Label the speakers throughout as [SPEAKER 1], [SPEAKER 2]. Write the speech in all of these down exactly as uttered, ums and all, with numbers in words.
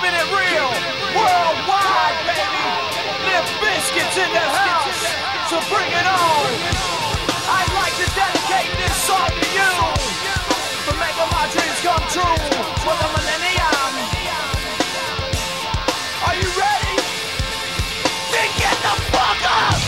[SPEAKER 1] keeping it real, worldwide, baby. Limp Bizkit's in the house, so bring it on. I'd like to dedicate this song to you for making my dreams come true for the millennium. Are you ready? Then get the fuck up!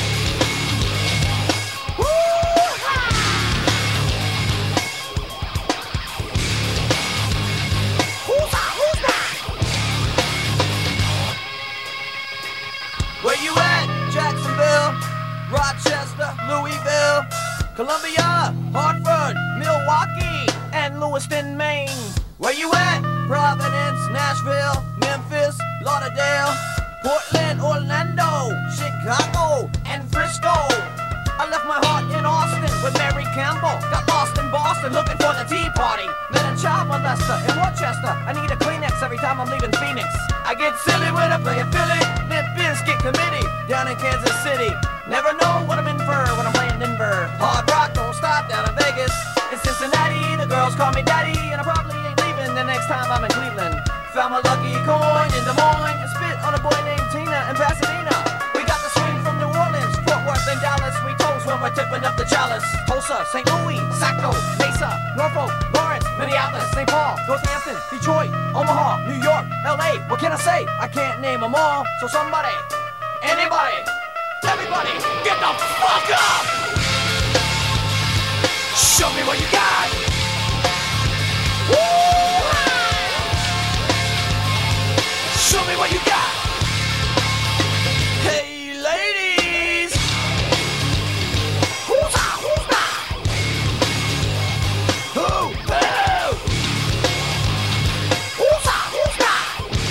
[SPEAKER 1] Where you at? Jacksonville, Rochester, Louisville, Columbia, Hartford, Milwaukee, and Lewiston, Maine. Where you at? Providence, Nashville, Memphis, Lauderdale, Portland, Orlando, Chicago, and Frisco. I left my heart in Austin with Mary Campbell. Got lost in Boston looking for the Tea Party. Met a child molester in Rochester. I need a Kleenex every time I'm leaving Phoenix. I get silly when I play a Philly. Limp Bizkit committee down in Kansas City. Never know what I'm in for when I'm playing Denver. Hard rock don't stop down in Vegas. In Cincinnati, the girls call me daddy, and I probably ain't leaving the next time I'm in Cleveland. Found my lucky coin in Des Moines and spit on a boy named Tina in Pasadena. We got the swing from New Orleans, Fort Worth, and Dallas. We toast when we're tipping up the chalice. Tulsa, Saint Louis, Saco, Mesa, Norfolk, Lawrence, Minneapolis, Saint Paul, Northampton, Detroit, Omaha, New York, L A. What can I say? I can't name them all. So somebody, anybody, everybody, get the fuck up! Show me what you got! Woo! Show me what you got! Hey ladies! Who's out? Who's not? Who? Who? Who's out? Who's not?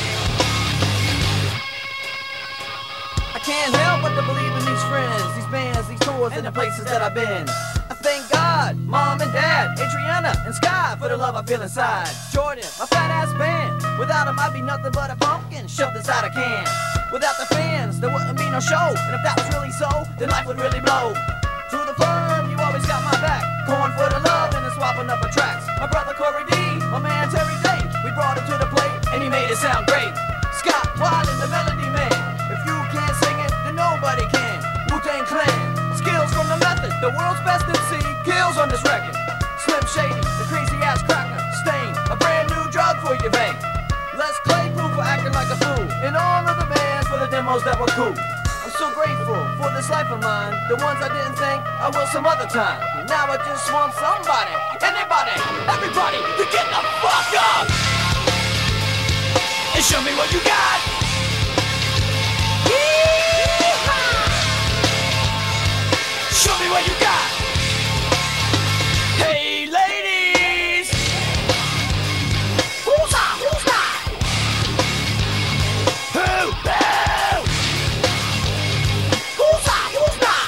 [SPEAKER 1] I can't help but to believe in these friends, these bands, these tours, and the places that I've been. I thank God, Mom and Dad, Adriana and Sky for the love I feel inside. Jordan, my fat ass band. Without them I'd be nothing but a pumpkin shoved inside a can. Without the fans, there wouldn't be no show. And if that was really so, then life would really blow. To the firm, you always got my back. Corn for the love and then swapping up the tracks. My brother Corey D, my man Terry Day. We brought it to the plate and he made it sound great. Scott Weiland, the melody man. If you can't sing it, then nobody can. Wu-Tang Clan, skills from the method. The world's best M C, kills on this record. Slim Shady, the crazy ass cracker. Stain, a brand new drug for your vein. Les Claypool for acting like a fool. And all of the bands for the demos that were cool. I'm so grateful for this life of mine. The ones I didn't think I will some other time. Now I just want somebody, anybody, everybody to get the fuck up and show me what you got. Yee-haw! Show me what you got. Hey ladies, who's out? Who's not? Who? Who? Who's out? Who's not?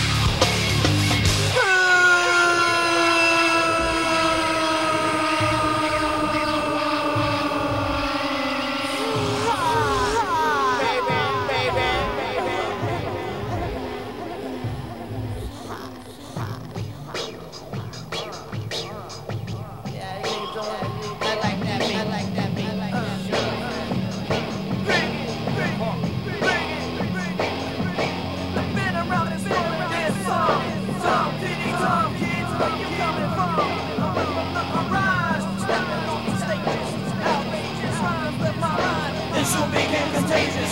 [SPEAKER 1] Baby, baby, baby. Yeah, you doing? I like that beat. I like that beat. I like that been around this area, this song, Tom, T D, Tom, kids, where you coming from? I'm from the garage, stepping on the stages, outrageous rhymes with my rhyme. This will become contagious.